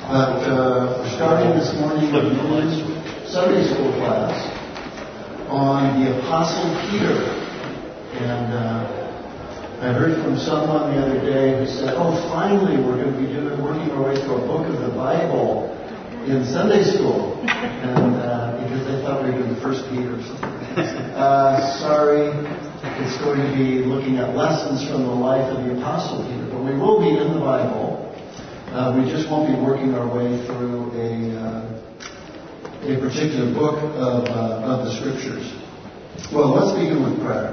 But we're starting this morning a new Sunday school class on the Apostle Peter. And I heard from someone the other day who said, finally we're going to be working our way through a book of the Bible in Sunday school. And because they thought we were doing the First Peter or something. Sorry, it's going to be looking at lessons from the life of the Apostle Peter. But we will be in the Bible. We just won't be working our way through a particular book of the Scriptures. Well, let's begin with prayer.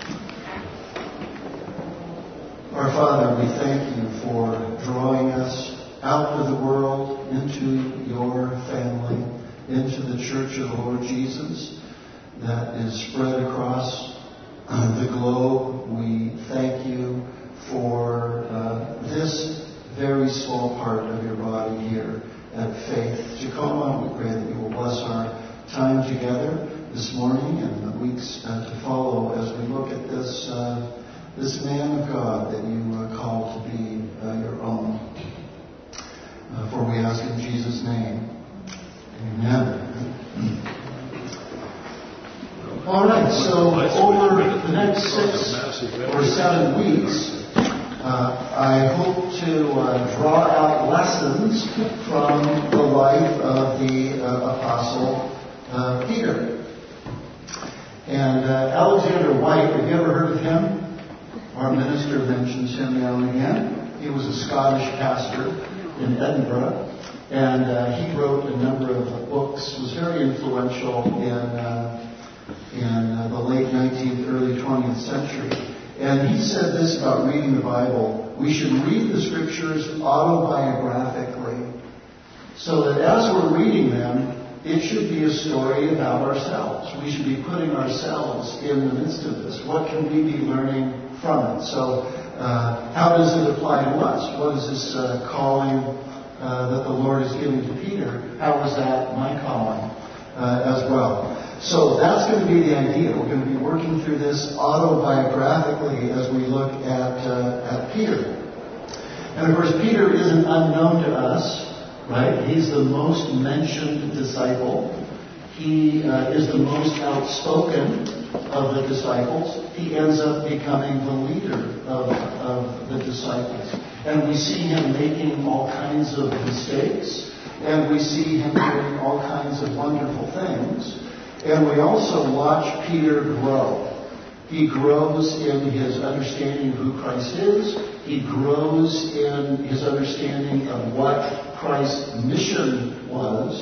Our Father, we thank you for drawing us out of the world into your family, into the Church of the Lord Jesus that is spread across the globe. We thank you for this very small part of your body here at Faith Tacoma. We pray that you will bless our time together this morning and the weeks to follow as we look at this man of God that you call to be your own. For we ask in Jesus' name. Amen. All right, so over the next 6 or 7 weeks, I hope to draw out lessons from the life of the Apostle Peter. And Alexander White, have you ever heard of him? Our minister mentions him now and again. He was a Scottish pastor in Edinburgh, and he wrote a number of books, was very influential in the late 19th, early 20th century. And he said this about reading the Bible: we should read the Scriptures autobiographically, so that as we're reading them, it should be a story about ourselves. We should be putting ourselves in the midst of this. What can we be learning from it? So how does it apply to us? What is this calling that the Lord is giving to Peter? How is that my calling as well? So that's going to be the idea. We're going to be working through this autobiographically as we look at Peter. And of course, Peter isn't unknown to us, right? He's the most mentioned disciple. He is the most outspoken of the disciples. He ends up becoming the leader of the disciples. And we see him making all kinds of mistakes. And we see him doing all kinds of wonderful things. And we also watch Peter grow. He grows in his understanding of who Christ is. He grows in his understanding of what Christ's mission was.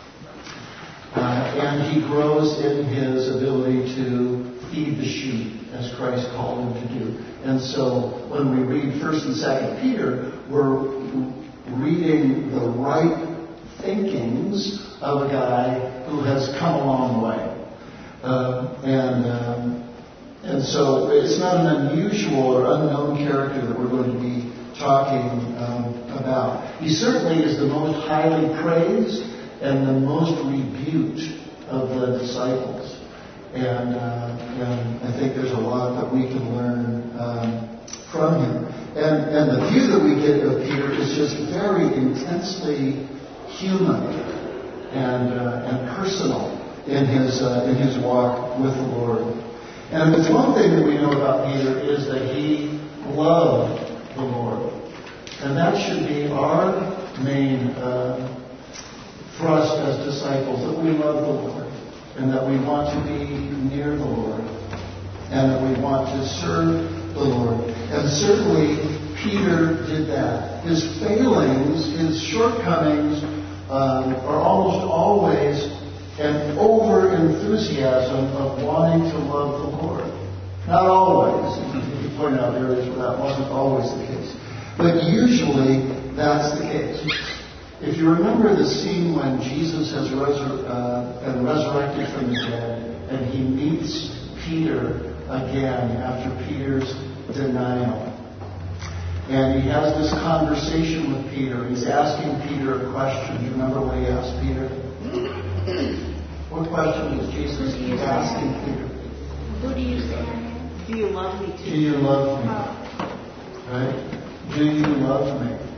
And he grows in his ability to feed the sheep as Christ called him to do. And so when we read 1st and 2nd Peter, we're reading the right thinkings of a guy who has come a long way. And so it's not an unusual or unknown character that we're going to be talking about. He certainly is the most highly praised and the most rebuked of the disciples. And I think there's a lot that we can learn from him. And the view that we get of Peter is just very intensely human and personal in his walk with the Lord. And if it's one thing that we know about Peter is that he loved the Lord. And that should be our main thrust as disciples, that we love the Lord and that we want to be near the Lord and that we want to serve the Lord. And certainly Peter did that. His failings, his shortcomings are almost always an over-enthusiasm of wanting to love the Lord. Not always. You point out areas where that wasn't always the case. But usually that's the case. If you remember the scene when Jesus has been resurrected from the dead and he meets Peter again after Peter's denial. And he has this conversation with Peter. He's asking Peter a question. Do you remember what he asked Peter? What question was Jesus asking Peter? Who do you say I am? Do you love me too? Do you love me? Right? Do you love me?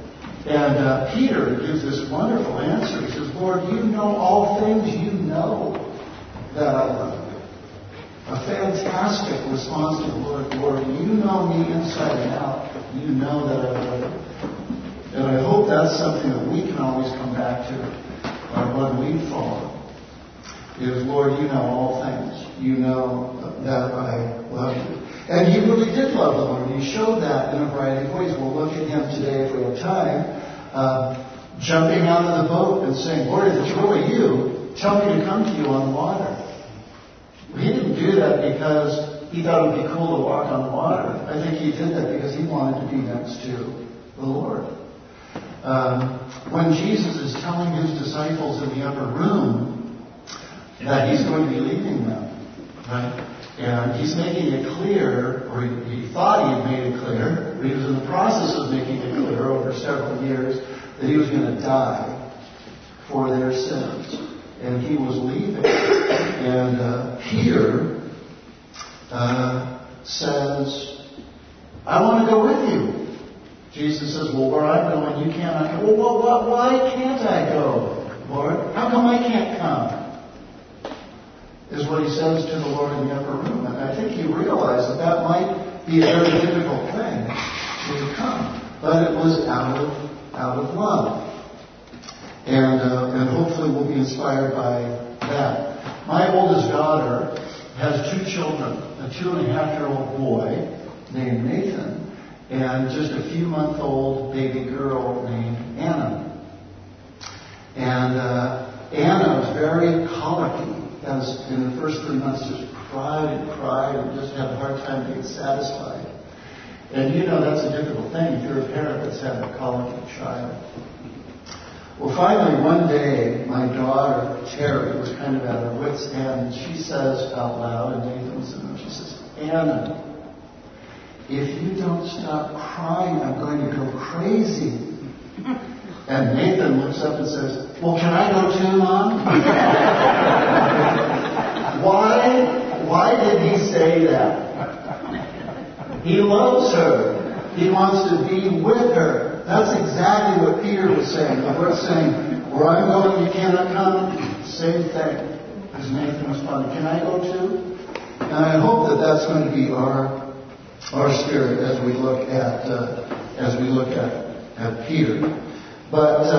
And Peter gives this wonderful answer. He says, Lord, you know all things. You know that I love you. A fantastic response to the Lord. Lord, you know me inside and out. You know that I love you. And I hope that's something that we can always come back to when we fall. Is, Lord, you know all things. You know that I love you. And he really did love the Lord. He showed that in a variety of ways. We'll look at him today if we have time. Jumping out of the boat and saying, Lord, if it's really you, tell me to come to you on the water. He didn't do that because he thought it would be cool to walk on the water. I think he did that because he wanted to be next to the Lord. When Jesus is telling his disciples in the upper room that he's going to be leaving them, right? And he's making it clear, or he thought he had made it clear, but he was in the process of making it clear over several years that he was going to die for their sins. And he was leaving. And Peter says, I want to go with you. Jesus says, well, where I'm going, you cannot go. Well, why can't I go, Lord? How come I can't come? Is what he says to the Lord in the upper room. And I think he realized that might be a very difficult thing to come. But it was out of love. And hopefully we'll be inspired by that. My oldest daughter has two children, a 2.5-year-old boy named Nathan, and just a few-month-old baby girl named Anna. And Anna was very colicky. As in the first 3 months, just cried and just had a hard time to get satisfied. And you know that's a difficult thing if you're a parent that's had a colicky child. Well, finally, one day, my daughter, Terry, was kind of at her wit's end, and she says out loud, and Nathan was in there, she says, Anna, if you don't stop crying, I'm going to go crazy. And Nathan looks up and says, well, can I go too, Mom? Why did he say that? He loves her. He wants to be with her. That's exactly what Peter was saying. The Lord's saying, where I'm going, you cannot come. Same thing. As Nathan responded, can I go too? And I hope that that's going to be our spirit as we look at Peter. But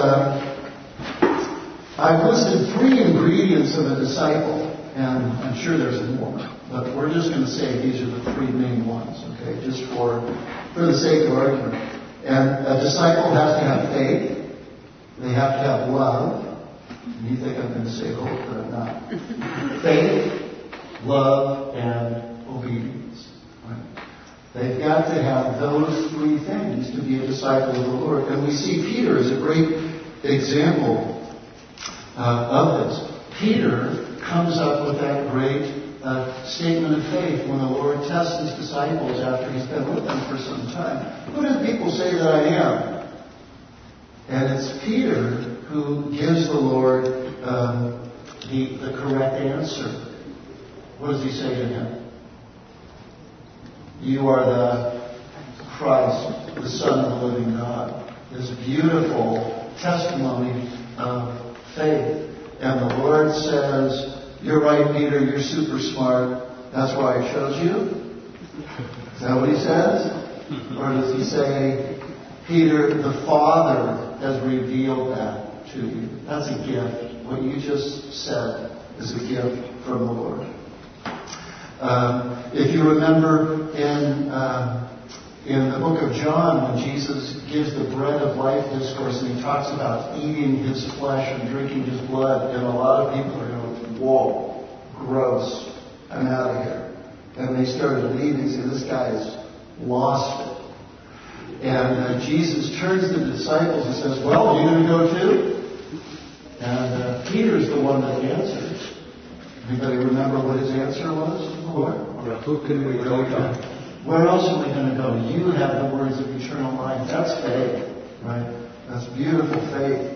I've listed 3 ingredients of a disciple, and I'm sure there's more, but we're just going to say these are the 3 main ones, okay, just for the sake of argument. And a disciple has to have faith. They have to have love. And you think I'm going to say hope, but I'm not. Faith, love, and obedience. Right? They've got to have those 3 things to be a disciple of the Lord. And we see Peter as a great example of this. Peter comes up with that great statement of faith when the Lord tests his disciples after he's been with them for some time. Who do people say that I am? And it's Peter who gives the Lord the correct answer. What does he say to him? You are the Christ, the Son of the living God. This beautiful testimony of faith. And the Lord says, you're right, Peter, you're super smart. That's why I chose you? Is that what he says? Or does he say, Peter, the Father has revealed that to you? That's a gift. What you just said is a gift from the Lord. If you remember in the book of John, when Jesus gives the bread of life discourse and he talks about eating his flesh and drinking his blood, and a lot of people are going, whoa, gross, I'm out of here. And they started leaving, saying, this guy has lost it. And Jesus turns to the disciples and says, well, are you going to go too? And Peter's the one that answers. Anybody remember what his answer was? Lord? Who can we go to? Where else are we going to go? You have the words of eternal life. That's faith, right? That's beautiful faith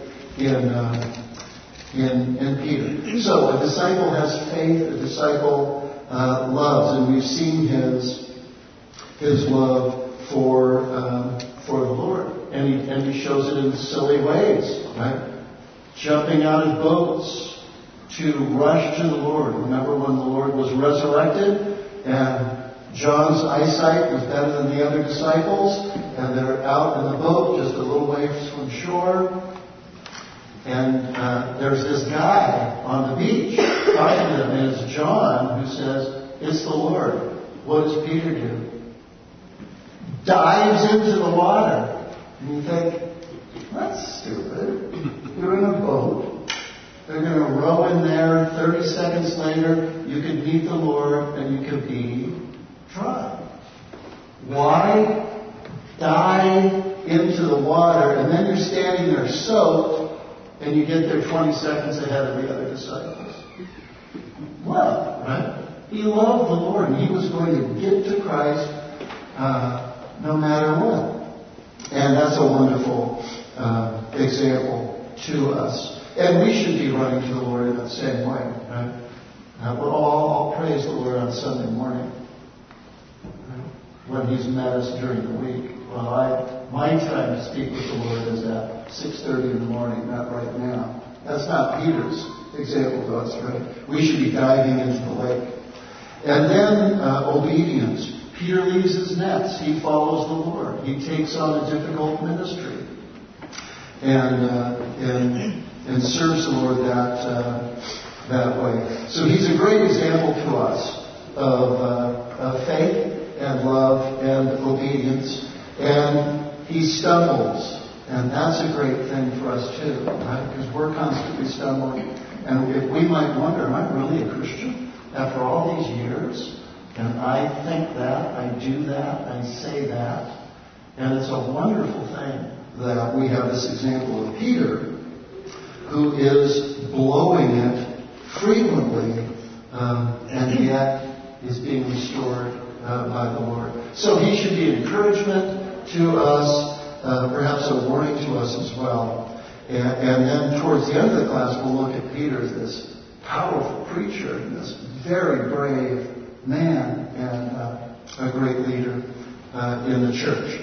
in Peter. So a disciple has faith. A disciple loves, and we've seen his love for the Lord. and he shows it in silly ways, right? Jumping out of boats to rush to the Lord. Remember when the Lord was resurrected and John's eyesight was better than the other disciples, and they're out in the boat just a little ways from shore, and there's this guy on the beach talking to them, and it's John who says, "It's the Lord." What does Peter do? Dives into the water. And you think, that's stupid. You're in a boat. They're going to row in there. 30 seconds later, you could meet the Lord and you could be dry. Why dive into the water and then you're standing there soaked and you get there 20 seconds ahead of the other disciples? Well, right? He loved the Lord and he was going to get to Christ no matter what. And that's a wonderful example to us. And we should be running to the Lord in that same way. Right? We'll all praise the Lord on Sunday morning, right? When He's met us during the week. Well, my time to speak with the Lord is at 6:30 in the morning, not right now. That's not Peter's example to us, right? We should be diving into the lake. And then obedience. Peter leaves his nets. He follows the Lord. He takes on a difficult ministry and serves the Lord that way. So he's a great example to us of faith and love and obedience. And he stumbles. And that's a great thing for us too, right? Because we're constantly stumbling. And if we might wonder, am I really a Christian after all these years? And I think that, I do that, I say that. And it's a wonderful thing that we have this example of Peter, who is blowing it frequently, and yet is being restored by the Lord. So he should be an encouragement to us, perhaps a warning to us as well. And then towards the end of the class, we'll look at Peter as this powerful preacher, this very brave man, and a great leader in the church.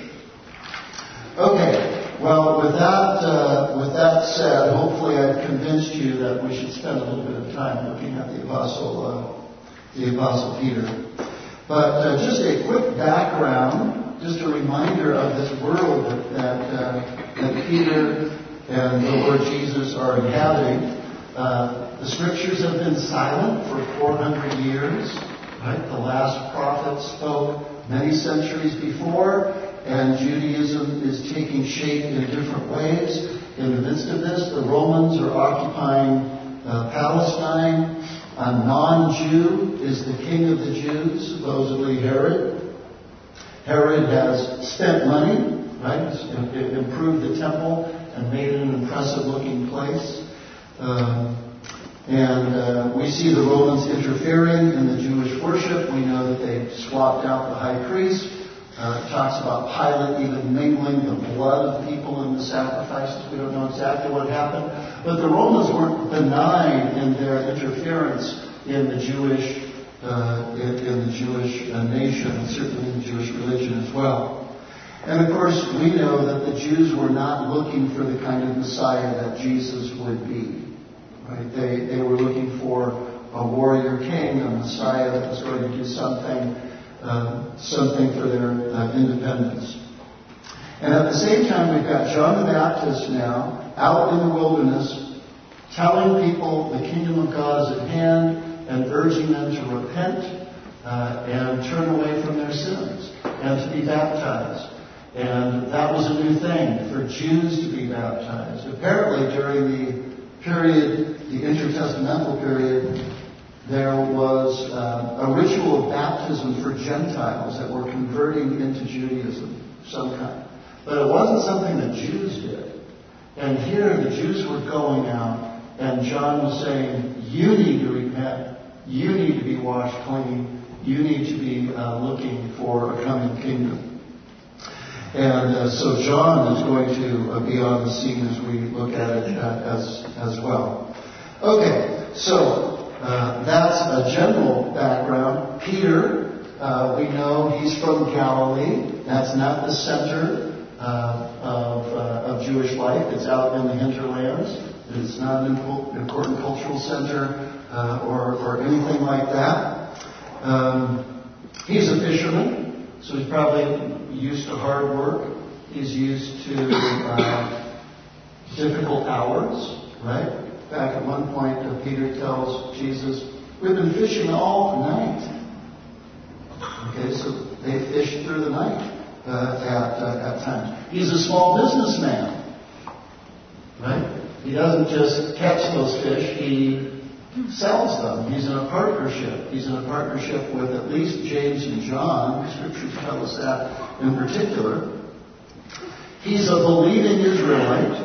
Okay, well, with that said, hopefully I've convinced you that we should spend a little bit of time looking at the Apostle Peter. But just a quick background, just a reminder of this world that Peter and the Lord Jesus are inhabiting. The Scriptures have been silent for 400 years. Right? The last prophet spoke many centuries before, and Judaism is taking shape in different ways. In the midst of this, the Romans are occupying Palestine. A non-Jew is the king of the Jews, supposedly Herod. Herod has spent money, right? Improved the temple and made it an impressive-looking place. And we see the Romans interfering in the Jewish worship. We know that they swapped out the high priest. It talks about Pilate even mingling the blood of people in the sacrifices. We don't know exactly what happened. But the Romans weren't benign in their interference in the Jewish nation, and certainly in the Jewish religion as well. And of course, we know that the Jews were not looking for the kind of Messiah that Jesus would be. Right? They were looking for a warrior king, a Messiah that was going to do something for their independence. And at the same time, we've got John the Baptist now out in the wilderness telling people the kingdom of God is at hand and urging them to repent and turn away from their sins and to be baptized. And that was a new thing for Jews to be baptized. Apparently, during the intertestamental period, there was a ritual of baptism for Gentiles that were converting into Judaism of some kind. But it wasn't something that Jews did. And here the Jews were going out, and John was saying, you need to repent. You need to be washed clean. You need to be looking for a coming kingdom. And so John is going to be on the scene as we look at it as well. Okay, so that's a general background. Peter, we know he's from Galilee. That's not the center of Jewish life. It's out in the hinterlands. It's not an important cultural center or anything like that. He's a fisherman, so he's probably used to hard work. He's used to difficult hours, right? In fact, at one point, Peter tells Jesus, "We've been fishing all night." Okay, so they fished through the night at times. He's a small businessman, right? He doesn't just catch those fish, he sells them. He's in a partnership. He's in a partnership with at least James and John. The scriptures tell us that in particular. He's a believing Israelite.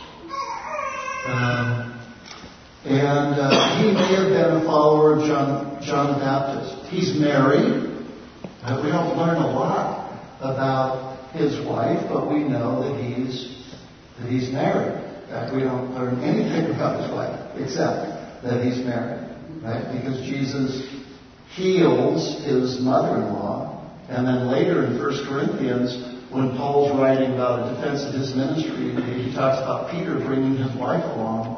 And he may have been a follower of John the Baptist. He's married. We don't learn a lot about his wife, but we know that he's married. In fact, we don't learn anything about his wife except that he's married, right? Because Jesus heals his mother-in-law, and then later in 1 Corinthians, when Paul's writing about a defense of his ministry, he talks about Peter bringing his wife along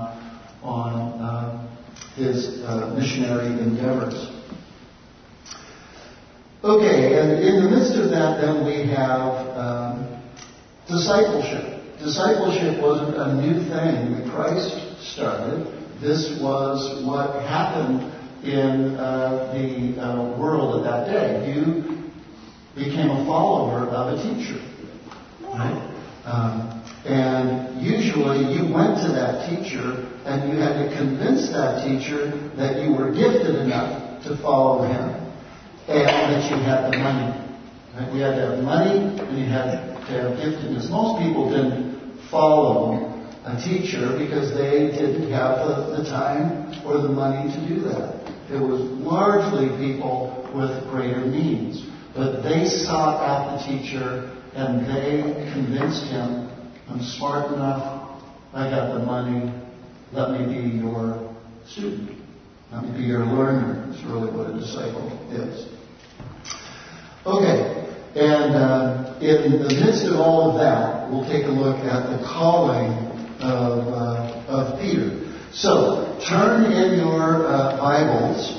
on his missionary endeavors. Okay, and in the midst of that, then we have discipleship. Discipleship wasn't a new thing that Christ started. This was what happened in the world at that day. You became a follower of a teacher, right? And usually you went to that teacher and you had to convince that teacher that you were gifted enough to follow him and that you had the money. Right? You had to have money and you had to have giftedness. Most people didn't follow a teacher because they didn't have the time or the money to do that. It was largely people with greater means. But they sought out the teacher and they convinced him, "I'm smart enough, I got the money, let me be your student. Let me be your learner." That's really what a disciple is. Okay, and in the midst of all of that, we'll take a look at the calling of Peter. So, turn in your Bibles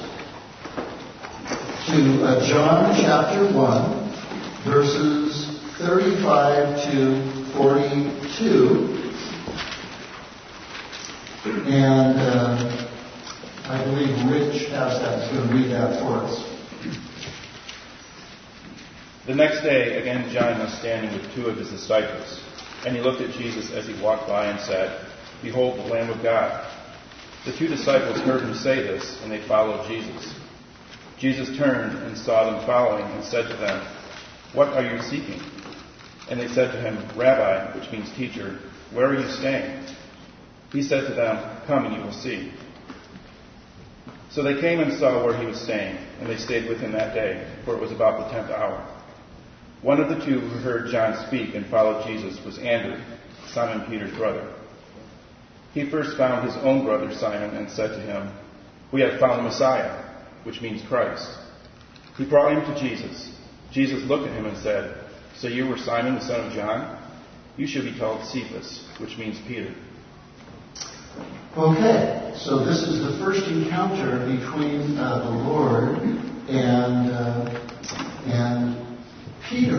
to John chapter 1, verses 35 to 42. And I believe Rich has that. He's going to read that for us. The next day, again, John was standing with two of his disciples. And he looked at Jesus as he walked by and said, "Behold, the Lamb of God." The two disciples heard him say this, and they followed Jesus. Jesus turned and saw them following and said to them, "What are you seeking?" And they said to him, "Rabbi," which means teacher, "where are you staying?" He said to them, "Come and you will see." So they came and saw where he was staying, and they stayed with him that day, for it was about the 10th hour. One of the two who heard John speak and followed Jesus was Andrew, Simon Peter's brother. He first found his own brother Simon and said to him, "We have found the Messiah," which means Christ. He brought him to Jesus. Jesus looked at him and said, "So you were Simon the son of John? You should be called Cephas," which means Peter. Okay, so this is the first encounter between the Lord and Peter.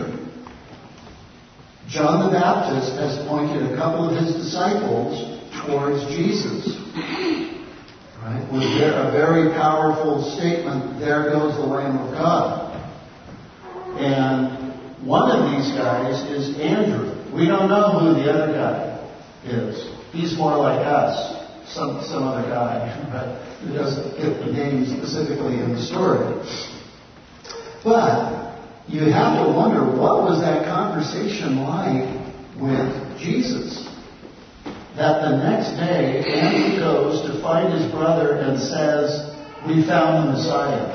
John the Baptist has pointed a couple of his disciples towards Jesus. Right? With a very powerful statement, "There goes the Lamb of God." And one of these guys is Andrew. We don't know who the other guy is. He's more like us, some other guy, right? Who doesn't get the name specifically in the story. But you have to wonder, what was that conversation like with Jesus? That the next day, Andrew goes to find his brother and says, "We found the Messiah."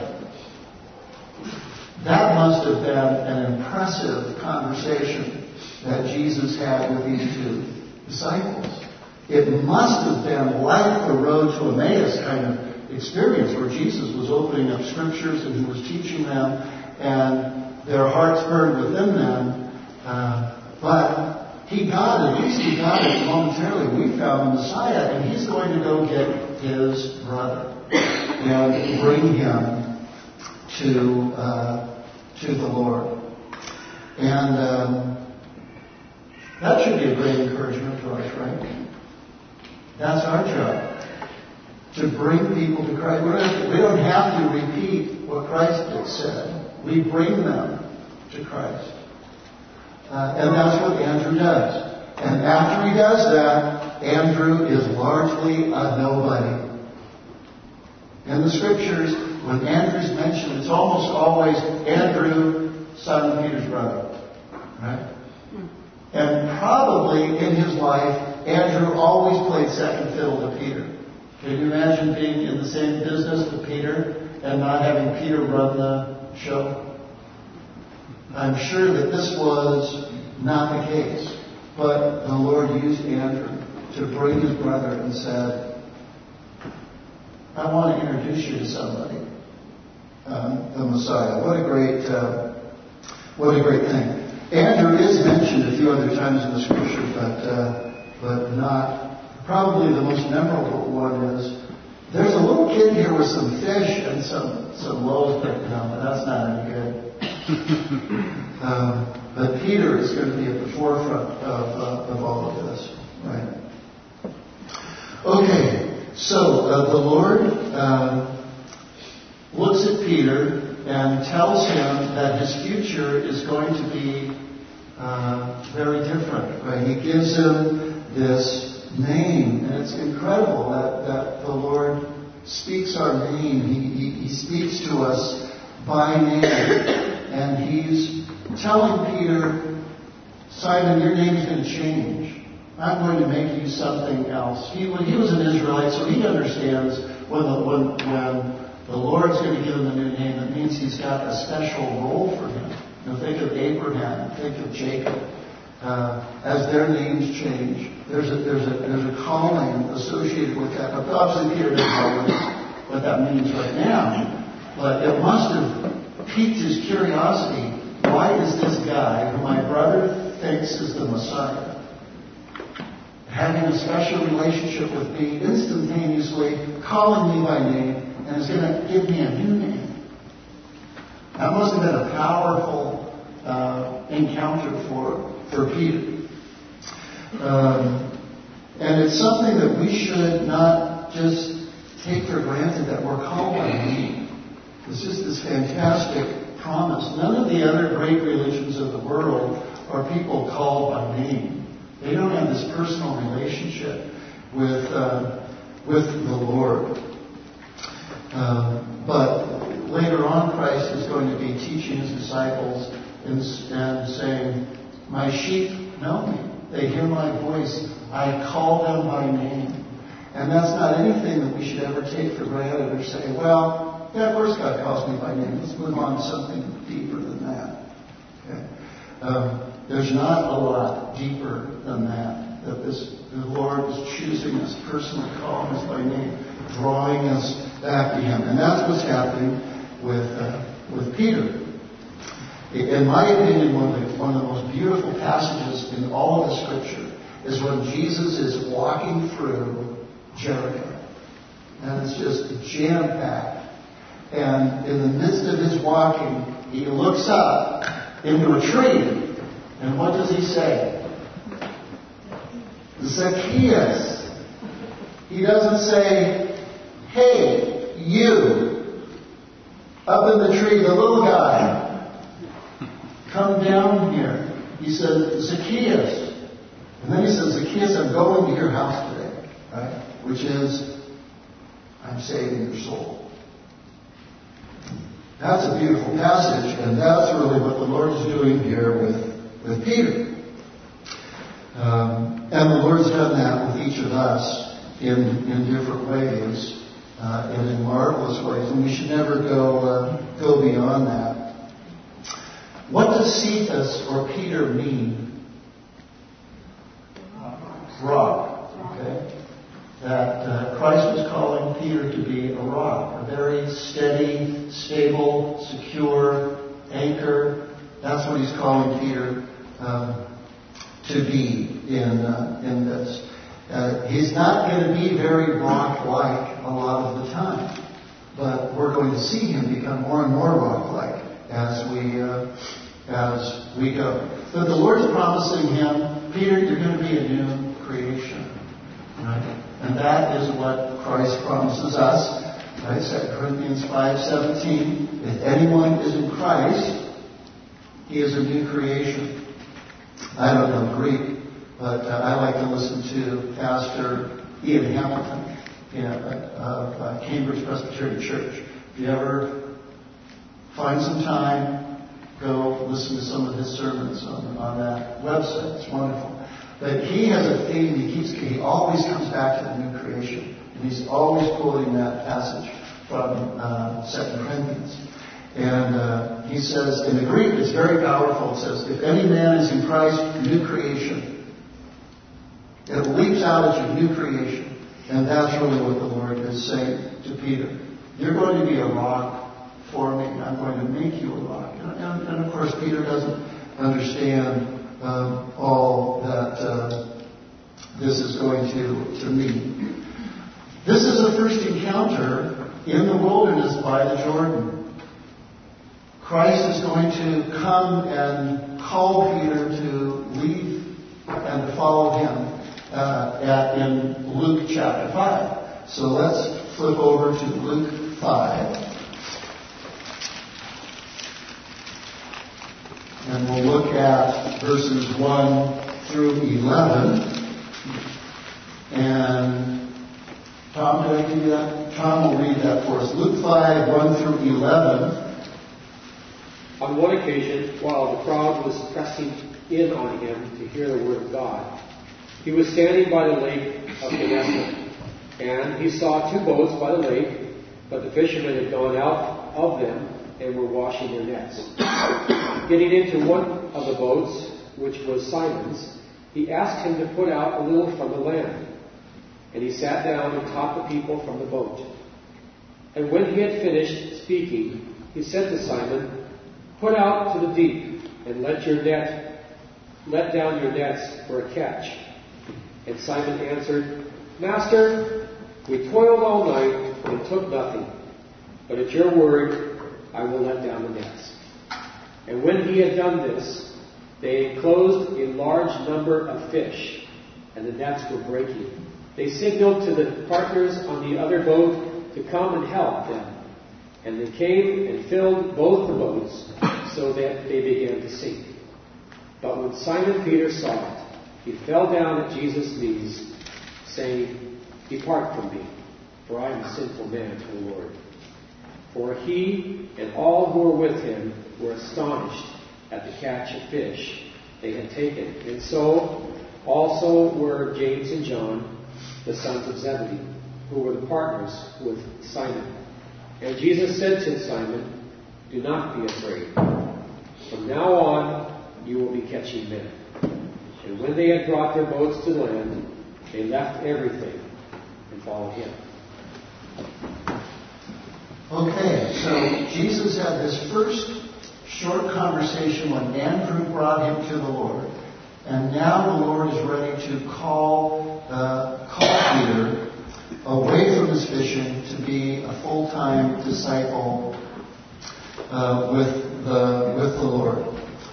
That must have been an impressive conversation that Jesus had with these two disciples. It must have been like the road to Emmaus kind of experience where Jesus was opening up scriptures and he was teaching them, and their hearts burned within them But he got it momentarily. We found the Messiah, and he's going to go get his brother and bring him to the Lord. And that should be a great encouragement to us, right? That's our job. To bring people to Christ. We don't have to repeat what Christ had said. We bring them to Christ. And that's what Andrew does. And after he does that, Andrew is largely a nobody. In the Scriptures, when Andrew's mentioned, it's almost always Andrew, Simon Peter's brother. Right? And probably in his life, Andrew always played second fiddle to Peter. Can you imagine being in the same business with Peter and not having Peter run the show? I'm sure that this was not the case. But the Lord used Andrew to bring his brother and said, I want to introduce you to somebody, the Messiah. What a great thing. Andrew is mentioned a few other times in the Scripture, but not. Probably the most memorable one is, there's a little kid here with some fish and some loaves, but no, that's not any good. But Peter is going to be at the forefront of all of this, right? Okay, so the Lord looks at Peter and tells him that his future is going to be very different, right? He gives him this name, and it's incredible that the Lord speaks our name. He speaks to us by name, and he's telling Peter, Simon, your name's going to change. I'm going to make you something else. He was an Israelite, so he understands when the Lord's going to give him a new name, it means he's got a special role for him. You know, think of Abraham, think of Jacob. As their names change, there's a calling associated with that. Now, obviously, Peter doesn't know what that means right now, but it must have piqued his curiosity. Why is this guy, who my brother thinks is the Messiah, having a special relationship with me, instantaneously calling me by name, and is going to give me a new name? That must have been a powerful encounter for Peter. And it's something that we should not just take for granted, that we're called by name. It's just this fantastic promise. None of the other great religions of the world are people called by name. They don't have this personal relationship with the Lord. But later on, Christ is going to be teaching his disciples and saying, my sheep know me. They hear my voice. I call them by name. And that's not anything that we should ever take for granted or say, well, yeah, of course God calls me by name. Let's move on to something deeper than that. Okay? There's not a lot deeper than that. That the Lord is choosing us personally, calling us by name, drawing us back to him. And that's what's happening with Peter. In my opinion, one of the most beautiful passages in all of the Scripture is when Jesus is walking through Jericho. And it's just jam-packed. And in the midst of his walking, he looks up into a tree. And what does he say? Zacchaeus. He doesn't say, hey, you, up in the tree, the little guy, come down here. He says, Zacchaeus. And then he says, Zacchaeus, I'm going to your house today. Right? Which is, I'm saving your soul. That's a beautiful passage, and that's really what the Lord is doing here with Peter. And the Lord's done that with each of us in different ways, and in marvelous ways, and we should never go beyond that. What does Cephas or Peter mean? Rock. Okay? That Christ was calling Peter to be a rock, a very steady, stable, secure anchor. That's what he's calling Peter to be in this. He's not going to be very rock-like a lot of the time, but we're going to see him become more and more rock-like as we go. But the Lord's promising him, Peter, you're going to be a new creation, right? And that is what Christ promises us. Right? 2 Corinthians 5:17. If anyone is in Christ, he is a new creation. I don't know Greek, but I like to listen to Pastor Ian Hamilton of Cambridge Presbyterian Church. If you ever find some time, go listen to some of his sermons on that website. It's wonderful. But he has a theme. He always comes back to the new creation. And he's always quoting that passage from 2 Corinthians. And he says, in the Greek, it's very powerful. It says, if any man is in Christ, new creation. It leaps out at you, new creation. And that's really what the Lord is saying to Peter. You're going to be a rock for me. I'm going to make you a rock. And of course, Peter doesn't understand all that this is going to mean. This is the first encounter in the wilderness by the Jordan. Christ is going to come and call Peter to leave and to follow him in Luke chapter 5. So let's flip over to Luke 5. And we'll look at verses 1 through 11. And Tom, did I give you that? Tom will read that for us. Luke 5, 1 through 11. On one occasion, while the crowd was pressing in on him to hear the word of God, he was standing by the lake of Gennesaret. And he saw two boats by the lake, but the fishermen had gone out of them and were washing their nets. Getting into one of the boats, which was Simon's, he asked him to put out a little from the land. And he sat down and taught the people from the boat. And when he had finished speaking, he said to Simon, put out to the deep and let down your nets for a catch. And Simon answered, Master, we toiled all night and took nothing, but at your word I will let down the nets. And when he had done this, they enclosed a large number of fish, and the nets were breaking. They signaled to the partners on the other boat to come and help them. And they came and filled both the boats, so that they began to sink. But when Simon Peter saw it, he fell down at Jesus' knees, saying, Depart from me, for I am a sinful man, O Lord. For he and all who were with him were astonished at the catch of fish they had taken. And so also were James and John, the sons of Zebedee, who were the partners with Simon. And Jesus said to Simon, Do not be afraid. From now on you will be catching men. And when they had brought their boats to land, they left everything and followed him. Okay, so Jesus had this first short conversation when Andrew brought him to the Lord. And now the Lord is ready to call Peter away from his fishing to be a full-time disciple with the Lord.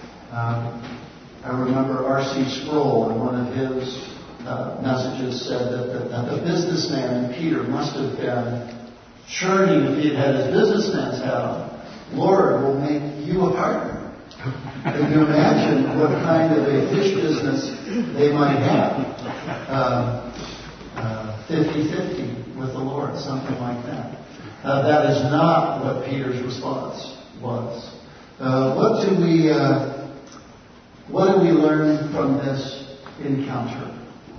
I remember R.C. Sproul in one of his messages said that the businessman Peter must have been churning if he had his businessman's hat on. Lord will make you a partner. Can you imagine what kind of a fish business they might have? 50-50 with the Lord, something like that. That is not what Peter's response was. What do we learn from this encounter?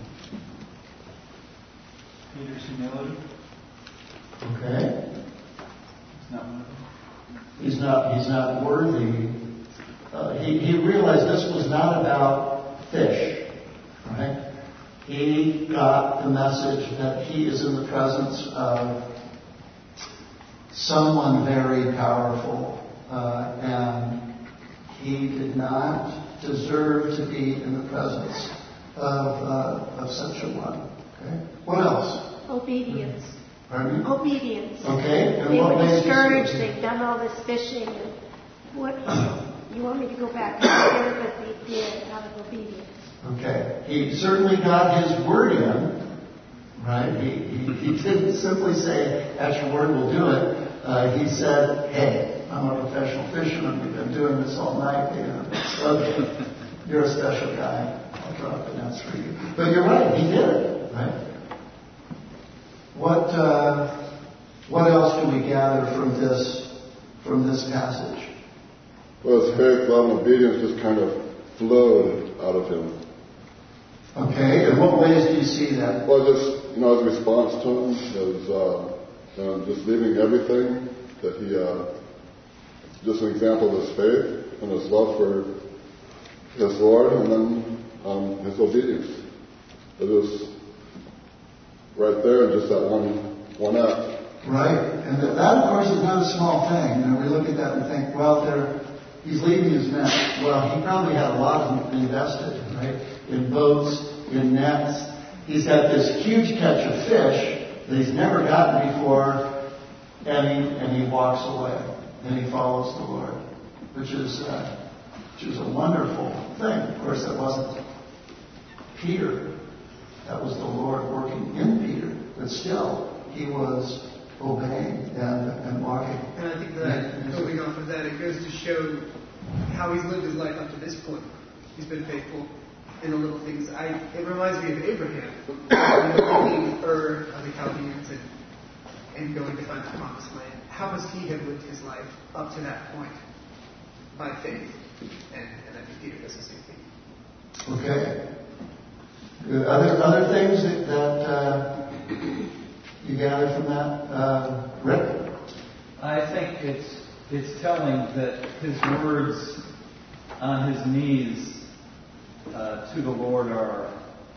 Peter's humility. Okay. He's not worthy. He realized this was not about fish, right? He got the message that he is in the presence of someone very powerful, and he did not deserve to be in the presence of such a one. Okay. What else? Obedience. Pardon me? Obedience. Okay. And They what were ways? discouraged. They've done all this fishing. And what? You want me to go back there, but they did out of obedience. Okay. He certainly got his word in. Right? He didn't simply say, "At your word, we'll do it." He said, "Hey, I'm a professional fisherman. We've been doing this all night. Okay, you're a special guy. I'll drop the nets for you." But you're right. He did it. Right? What else do we gather from this passage? Well, his faith, love, and obedience just kind of flowed out of him. Okay. In what ways do you see that? Well, just his response to him, his just leaving everything. That he, just an example of his faith and his love for his Lord, and then his obedience. It is right there in just that one act. Right. And that, of course, is not a small thing. We look at that and think, well, he's leaving his net. Well, he probably had a lot of them invested, right? In boats, in nets. He's got this huge catch of fish that he's never gotten before, and he walks away. And he follows the Lord, which is a wonderful thing. Of course, that wasn't Peter. That was the Lord working in Peter. But still, he was obeying and walking. And I think that, moving off of that, it goes to show how he's lived his life up to this point. He's been faithful in the little things. It reminds me of Abraham, leaving Ur of the Chaldeans and going to find the promised land. How must he have lived his life up to that point by faith? And I think Peter does the same thing. Okay. Good. Other things that you gather from that, Rick? I think it's telling that his words on his knees to the Lord are,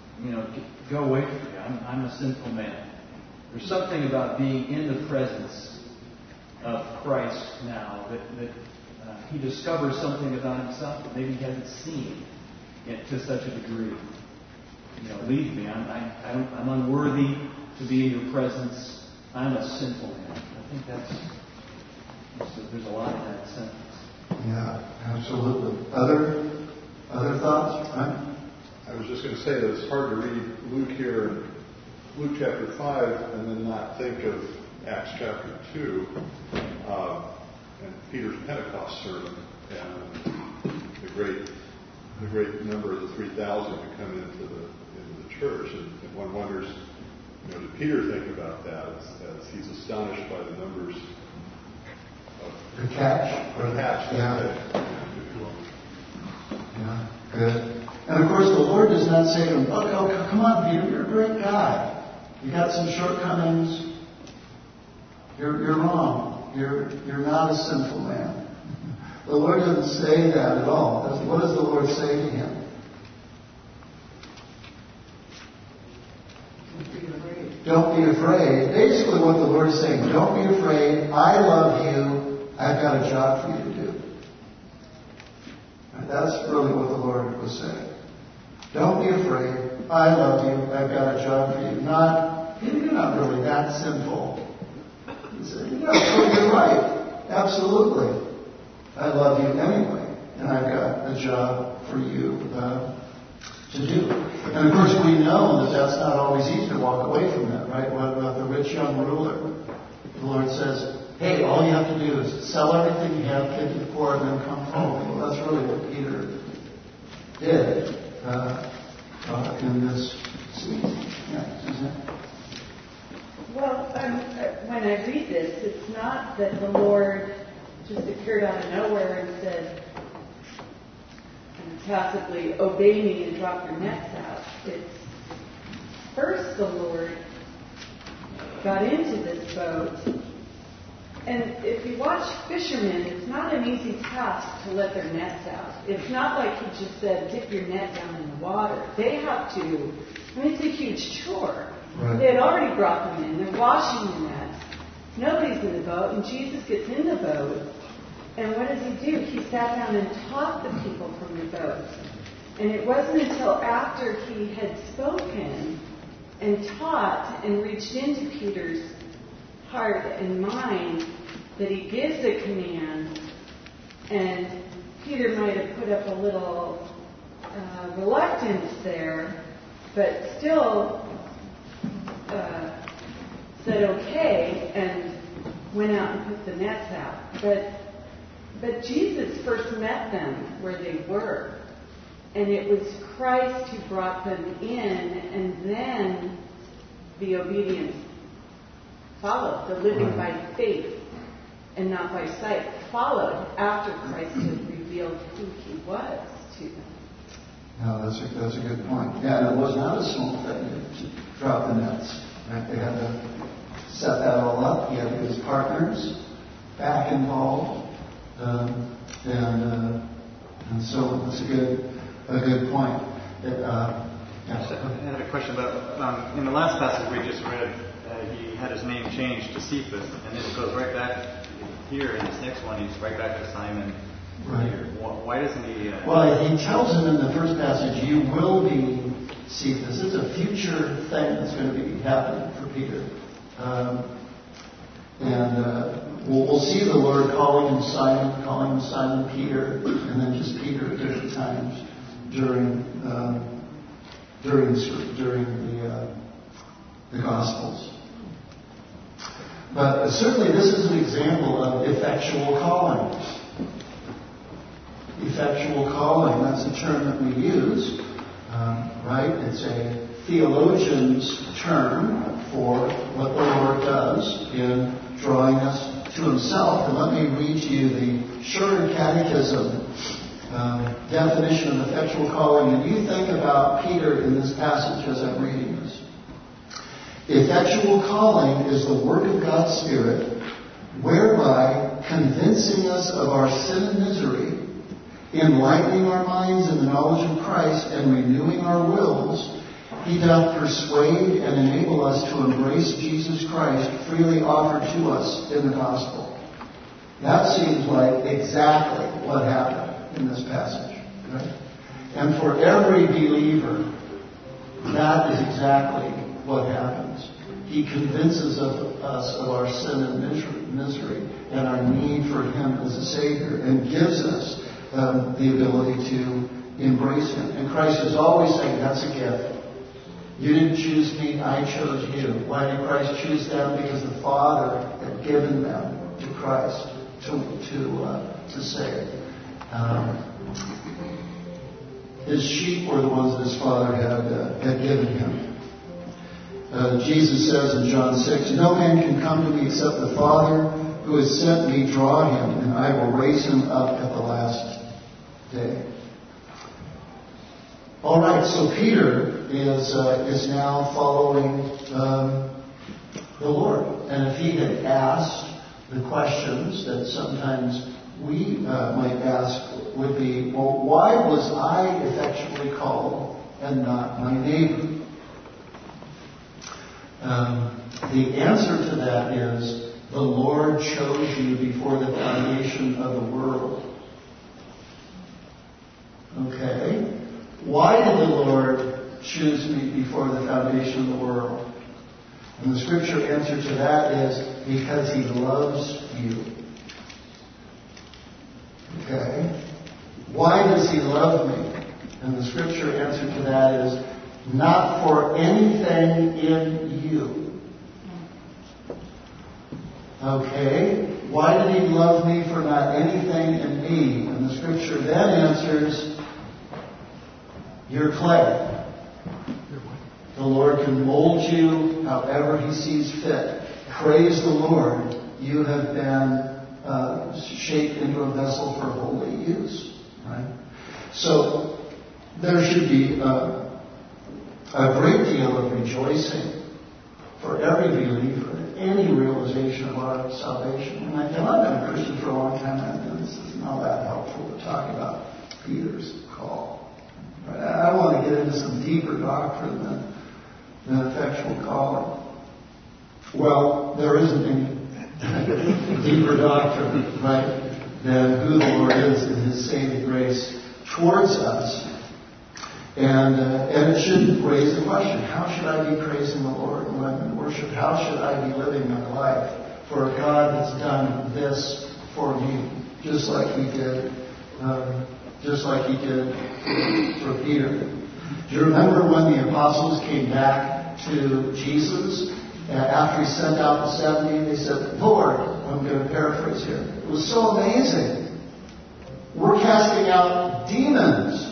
go away from me. I'm a sinful man. There's something about being in the presence of Christ now that he discovers something about himself that maybe he hasn't seen to such a degree. Leave me. I'm unworthy to be in your presence. I'm a sinful man. I think there's a lot in that sentence. Yeah, absolutely. Other thoughts? Right? I was just going to say that it's hard to read Luke here, Luke chapter 5, and then not think of Acts chapter 2, and Peter's Pentecost sermon, and the great number of the 3,000 who come into the church, and one wonders, did Peter think about that as he's astonished by the numbers of The catch? Yeah. Yeah, good. And of course, the Lord does not say to him, "Oh, come on, Peter, you're a great guy. You got some shortcomings. You're wrong. You're not a sinful man." The Lord doesn't say that at all. What does the Lord say to him? Don't be afraid. Basically what the Lord is saying, don't be afraid. I love you. I've got a job for you to do. And that's really what the Lord was saying. Don't be afraid. I love you. I've got a job for you. You're not really that sinful. He said, you're right. Absolutely. I love you anyway. And I've got a job for you to do. And of course we know that that's not always easy to walk away from that, right? What about the rich young ruler? The Lord says, hey, all you have to do is sell everything you have, give to the poor, and then come follow me. Well, that's really what Peter did in this scene. Yeah, Suzanne? Well, when I read this, it's not that the Lord just appeared out of nowhere and said, passively, obey me and drop your nets out. It's first the Lord got into this boat. And if you watch fishermen, it's not an easy task to let their nets out. It's not like he just said, dip your net down in the water. They have to, it's a huge chore. Right. They had already brought them in. They're washing the nets. Nobody's in the boat, and Jesus gets in the boat. And what does he do? He sat down and taught the people from the boat. And it wasn't until after he had spoken and taught and reached into Peter's heart and mind that he gives a command. And Peter might have put up a little reluctance there, but still said okay and went out and put the nets out. But Jesus first met them where they were. And it was Christ who brought them in, and then the obedience followed. The living by faith and not by sight followed after Christ had revealed who he was to them. No, that's a good point. Yeah, and it was not a small thing to drop the nets. Right? They had to set that all up. He had his partners back involved, and so it's a good point. Yes. I had a question about in the last passage we just read, he had his name changed to Cephas, and then it goes right back here in this next one. He's right back to Simon. Right. Why doesn't he? Well, he tells him in the first passage, "You will be Cephas." It's a future thing that's going to be happening for Peter, we'll see the Lord calling him Simon Peter, and then just Peter at different times during the Gospels. But certainly this is an example of effectual calling. Effectual calling, that's a term that we use, right? It's a theologian's term for what the Lord does in drawing us to himself. And let me read to you the Shorter Catechism definition of effectual calling. And you think about Peter in this passage as I'm reading this. Effectual calling is the work of God's Spirit, whereby convincing us of our sin and misery, enlightening our minds in the knowledge of Christ, and renewing our wills, he doth persuade and enable us to embrace Jesus Christ freely offered to us in the gospel. That seems like exactly what happened in this passage, right? And for every believer, that is exactly what happens. He convinces us of our sin and misery and our need for him as a Savior, and gives us the ability to embrace him. And Christ is always saying, that's a gift. You didn't choose me, I chose you. Why did Christ choose them? Because the Father had given them to Christ to save. His sheep were the ones that his Father had given him. Jesus says in John 6, "No man can come to me except the Father who has sent me draw him, and I will raise him up at the last day." All right, so Peter is now following the Lord. And if he had asked the questions that sometimes we might ask, would be, well, why was I effectually called and not my neighbor? The answer to that is, the Lord chose you before the foundation of the world. Okay? Why did the Lord choose me before the foundation of the world? And the scripture answer to that is, because he loves you. Okay? Why does he love me? And the scripture answer to that is, not for anything in you. Okay? Why did he love me for not anything in me? And the scripture then answers, you're clay. The Lord can mold you however he sees fit. Praise the Lord. You have been shaped into a vessel for holy use. Right? So there should be a great deal of rejoicing for every believer, any realization of our salvation. And I've been a Christian for a long time, and this is not that helpful to talk about Peter's call. Right? I want to get into some deeper doctrine than effectual calling. Well, there isn't any deeper doctrine, right? than who the Lord is in His saving grace towards us. And it should raise the question, how should I be praising the Lord when I'm in worship? How should I be living my life for a God that's done this for me, just like He did for Peter? Do you remember when the apostles came back to Jesus after He sent out the 70? They said, Lord, I'm going to paraphrase here. It was so amazing. We're casting out demons.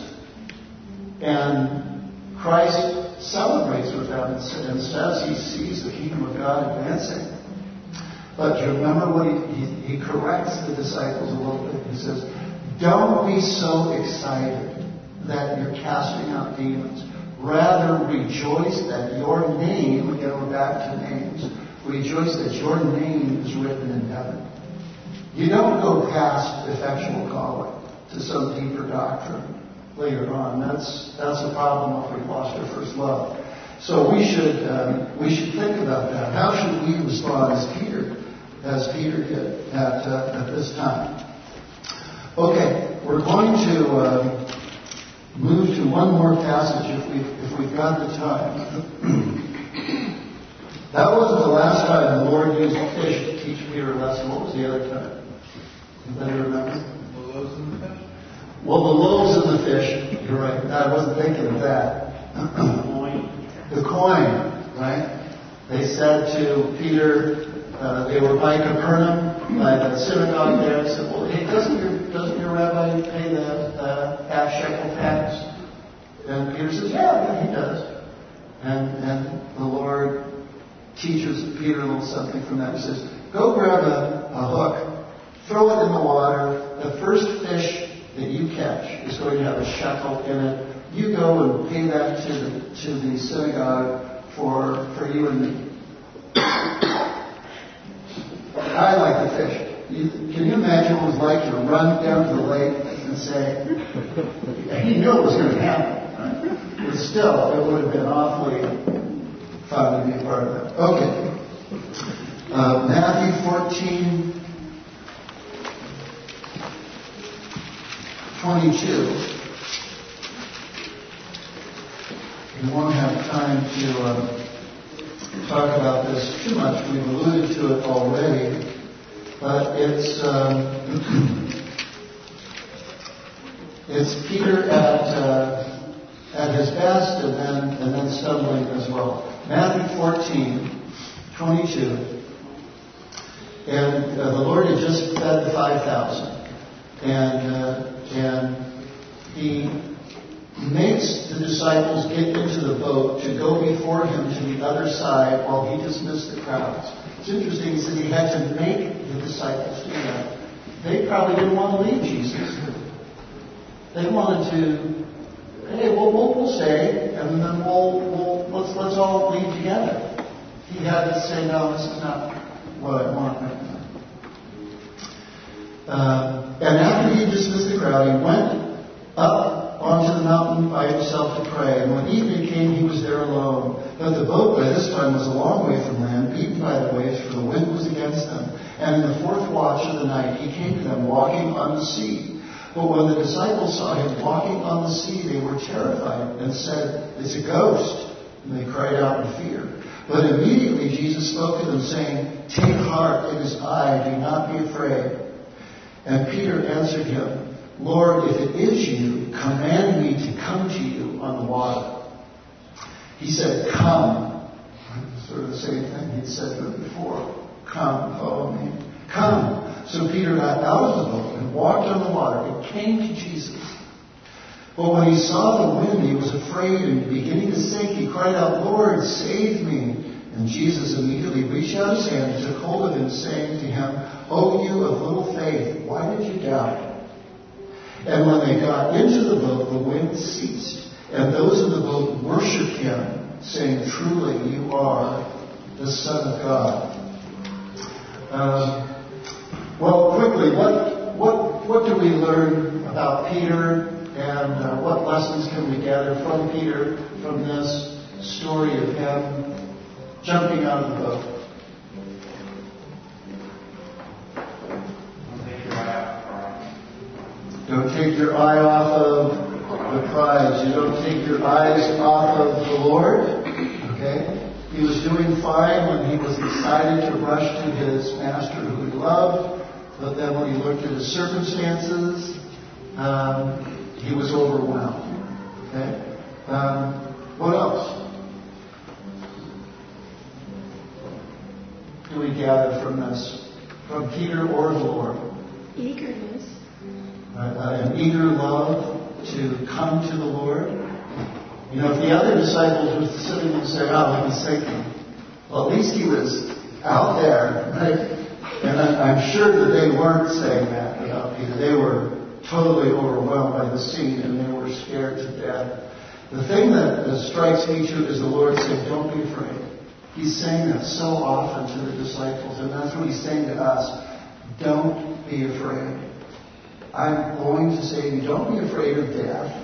And Christ celebrates with them and says He sees the kingdom of God advancing. But do you remember what he corrects the disciples a little bit? He says, don't be so excited that you're casting out demons. Rather rejoice that your name, again we're back to names, rejoice that your name is written in heaven. You don't go past effectual calling to some deeper doctrine later on. That's a problem if we've lost our first love. So we should think about that. How should we respond as Peter did at this time? Okay, we're going to move to one more passage if we've got the time. That wasn't the last time the Lord used fish to teach Peter a lesson. What was the other time? Anybody remember? The loaves and the fish. Well, the loaves and the fish. You're right. I wasn't thinking of that. The coin, right? They said to Peter, they were by Capernaum, by the synagogue there. They said, well, hey, doesn't your rabbi pay the half shekel tax? And Peter says, yeah, he does. And the Lord teaches Peter a little something from that. He says, go grab a hook, throw it in the water. The first fish that you catch is going to have a shekel in it. You go and pay that to the synagogue for you and me. I like the fish. Can you imagine what it was like to run down to the lake and say, he knew it was going to happen, right? But still, it would have been awfully fun to be a part of that. Okay. Matthew 14, 22. We won't have time to talk about this too much. We've alluded to it already. But it's Peter at his best and then stumbling as well. Matthew 14, 22. And the Lord had just fed the 5,000. And He makes the disciples get into the boat to go before Him to the other side while He dismissed the crowds. It's interesting, He said He had to make the disciples do that. They probably didn't want to leave Jesus. They wanted to, hey, we'll stay, and then let's all leave together. He had to say, no, this is not what I want right now. And after He dismissed the crowd, He went up onto the mountain by Himself to pray. And when evening came, He was there alone. But the boat by this time was a long way from land, beaten by the waves, for the wind was against them. And in the fourth watch of the night, He came to them walking on the sea. But when the disciples saw Him walking on the sea, they were terrified and said, it's a ghost. And they cried out in fear. But immediately Jesus spoke to them, saying, take heart, it is I, do not be afraid. And Peter answered Him, Lord, if it is You, command me to come to You on the water. He said, come. Sort of the same thing He'd said to him before. Come, follow me. Come. So Peter got out of the boat and walked on the water and came to Jesus. But when he saw the wind, he was afraid, and beginning to sink, he cried out, Lord, save me. And Jesus immediately reached out His hand and took hold of him, saying to him, O you of little faith, why did you doubt? And when they got into the boat, the wind ceased, and those in the boat worshipped Him, saying, truly, You are the Son of God. Well, quickly, what do we learn about Peter, and what lessons can we gather from Peter from this story of him jumping out of the boat? I'll take you right out. your eye off of the prize. You don't take your eyes off of the Lord. Okay? He was doing fine when he was decided to rush to his master who he loved. But then when he looked at his circumstances, he was overwhelmed. Okay? What else do we gather from this? From Peter or the Lord? Eagerness. An eager love to come to the Lord. You know, if the other disciples were sitting and saying, oh, he's Satan, well, at least he was out there, right? And I'm sure that they weren't saying that about Peter. They were totally overwhelmed by the scene and they were scared to death. The thing that strikes me too is the Lord saying, don't be afraid. He's saying that so often to the disciples, and that's what he's saying to us. Don't be afraid. I'm going to say to you, don't be afraid of death.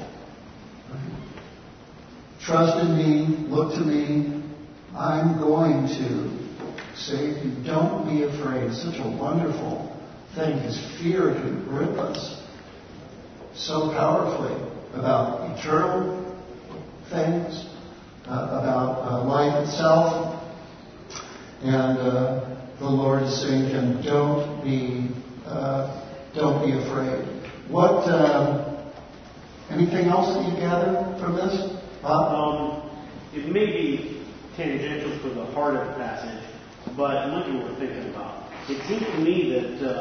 Trust in me, look to me. I'm going to say to you, don't be afraid. It's such a wonderful thing, because fear can grip us so powerfully about eternal things, about life itself. And the Lord is saying to him, don't be afraid. What? Anything else that you gather from this? It may be tangential for the heart of the passage, but nothing worth thinking about. It seems to me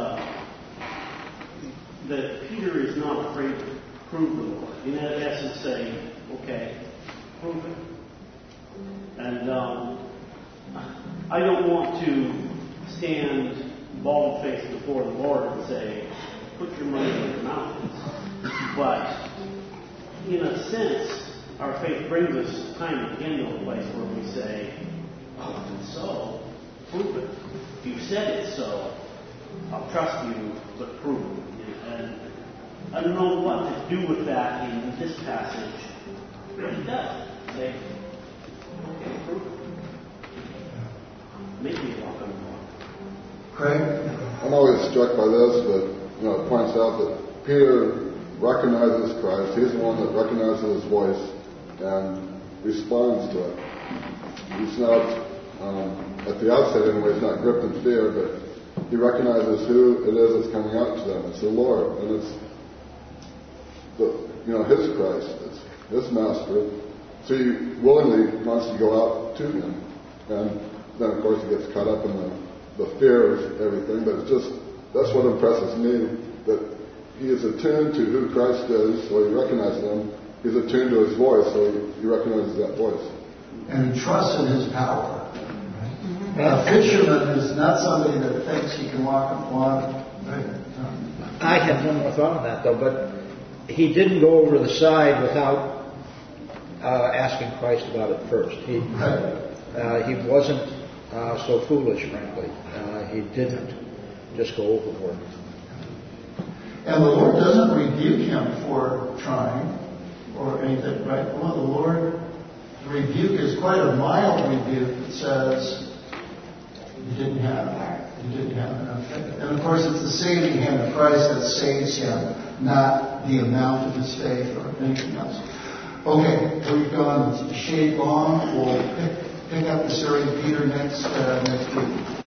that Peter is not afraid to prove the Lord. In essence, saying, okay, prove it. And I don't want to stand bald-faced before the Lord and say, put your money in your mountains. But in a sense, our faith brings us time and again to a place where we say, oh, if it's so, prove it. If you said it's so, I'll trust you, but prove it. And I don't know what to do with that in this passage, but it does. Say, okay, prove it. Make me walk on the water. Craig? I'm always struck by this, but it points out that Peter recognizes Christ. He's the one that recognizes his voice and responds to it. He's not, at the outset anyway, he's not gripped in fear, but he recognizes who it is that's coming out to them. It's the Lord, and it's his Christ, it's his master. So he willingly wants to go out to him, and then of course he gets caught up in the fear of everything. But it's just that's what impresses me, that he is attuned to who Christ is, so he recognizes him. He's attuned to his voice, so he recognizes that voice. And he trusts in his power. A fisherman is not somebody that thinks he can walk on water. Right? I have one more thought on that, though, but he didn't go over the side without asking Christ about it first. He wasn't so foolish, frankly. He didn't just go overboard. And the Lord doesn't rebuke him for trying or anything, right? Well, the Lord rebuke is quite a mild rebuke that says you didn't have enough faith. And of course, it's the saving hand of Christ that saves him, not the amount of his faith or anything else. Okay, we've gone a shade long. We'll pick up the story of Peter next week.